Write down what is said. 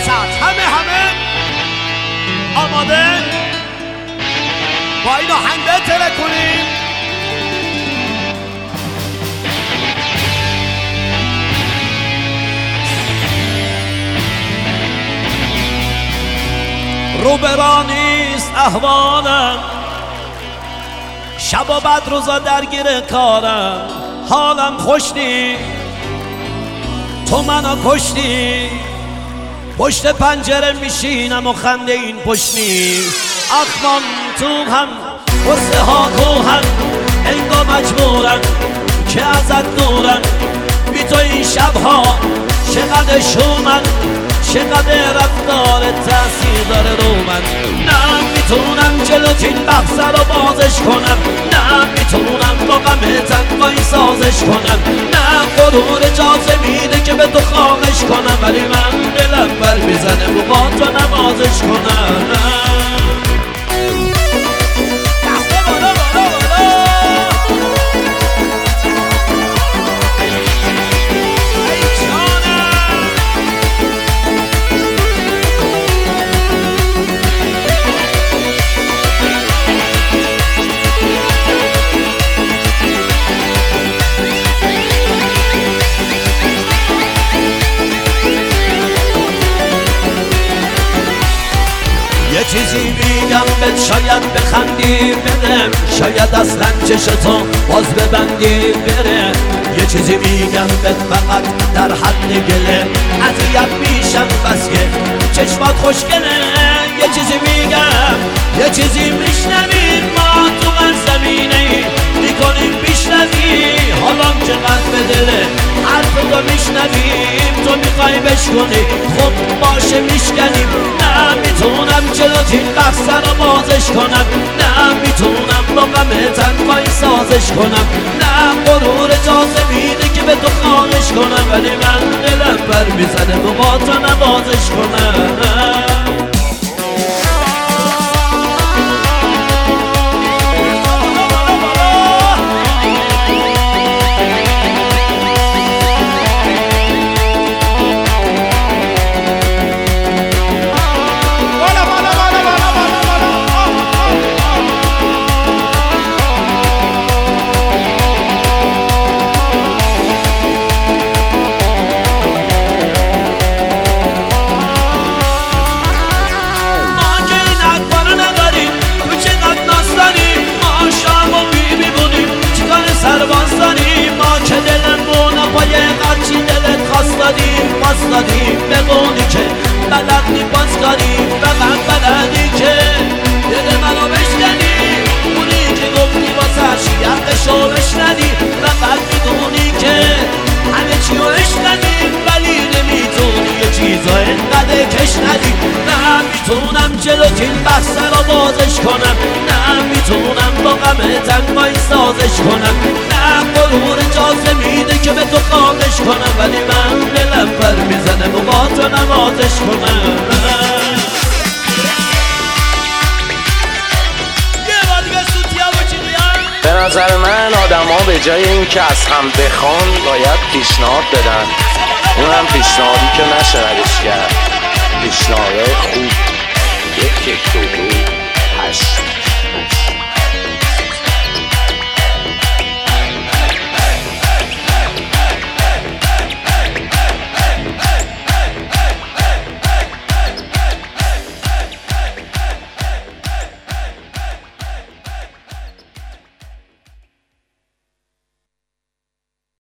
ساعت همه آماده؟ با این آهنگ تره کنیم. روبرانیست احوالم، شب و بعد روزا درگیر کارم، حالم خوش نی تو منو کشتی، پشت پنجره میشینم و خنده این پشت نیست. اخمان تو هم قصه ها کوهن، انگار مجبورن که ازت دورن. بی تو این شبها چقدر شومن، چقدر رفتار تأثیر داره رو من. نه میتونم جلوت این بحث رو بازش کنم، نه میتونم با غم تنهایی سازش کنم، نه غرور اجازه میده که به تو خواهش کنم، ولی من دلم بر میزنه و با تو نوازش کنم. یه چیزی میگم بهت شاید بخندی بدم، شاید اصلا چشتو باز ببندی بره. یه چیزی میگم بهت فقط در حد گله، اذیت میشم بس که چشمات خوشگله. یه چیزی میگم یه چیزی میشنوی، ما تو من زمینه میکنیم بیشنوی. حالا چقدر به دله حرف تو میشنویم، تو میخوای بشکنی خب باشه میشکنیم. نه میتونم جلوت این بحث رو بازش کنم، نه میتونم با غم تنهایی سازش کنم، نه غرور اجازه میده که به تو خواهش کنم، ولی من دلم بر میزنه و با تو نوازش کنم. دادیم به قولی که بلد نیپاس کنیم، فقط بلدی که دل منو بشکنی، اونی که گفتی واسه شیعتشو بشنی، فقط میدونی که همه چی رو اشنی، ولی نمیتونی یه چیزا انقدر کش ندی. نه میتونم جلوت این بحث رو بازش کنم، نه میتونم با غم تنهایی سازش کنم، نه غرور اجازه میده که به تو خواهش کنم، ولی من دلم بر میزنه و با تو نوازش کنم. به نظر من آدم ها به جای این که از هم بخوان باید پیشنهاد بدن، اون هم پیشنهادی که نشه ردش کرد، پیشنهادهای خوب. 1 2 8